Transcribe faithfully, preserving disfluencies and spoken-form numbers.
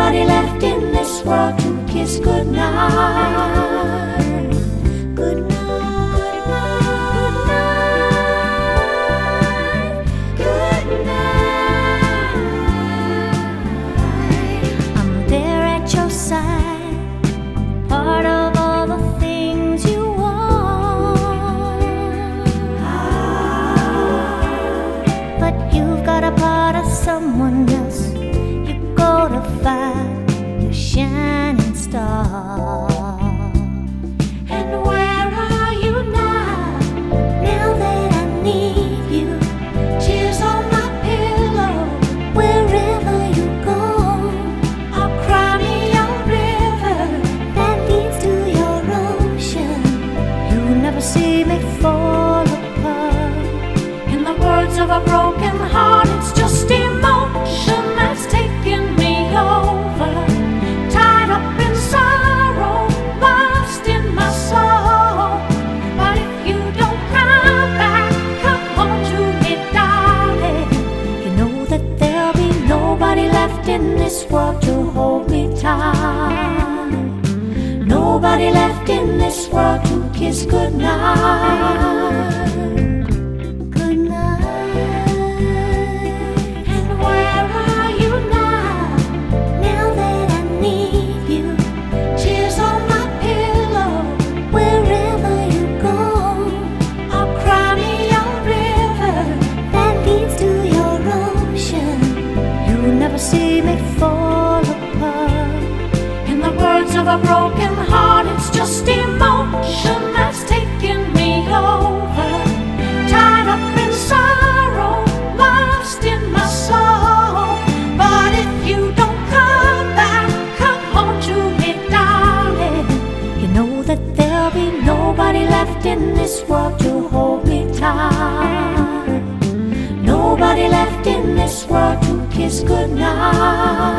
Nobody left in this world to kiss goodnight. Good night, good night. I'm there at your side, part of all the things you want. But you've got a part of someone else. You go to find your shining star. And where are you now? Now that I need you, tears on my pillow. Wherever you go, I'll cry me a river that leads to your ocean. You never see me fall apart. In the words of a broken heart, it's just emotion that's taking me over. Tied up in sorrow, lost in my soul. But if you don't come back, come home to me, darling, you know that there'll be nobody left in this world to hold me tight. Nobody left in this world to kiss goodnight. Good night. And where are you now? Now that I need you, tears on my pillow. Wherever you go, I'll cry me a river that leads to your ocean. You never see me fall apart. In the words of a broken heart, it's just emotion that's taking me over. Tied up in sorrow, lost in my soul. But if you don't come back, come home to me, darling, you know that there'll be nobody left in this world to hold me tight. Nobody left in this world to kiss goodnight.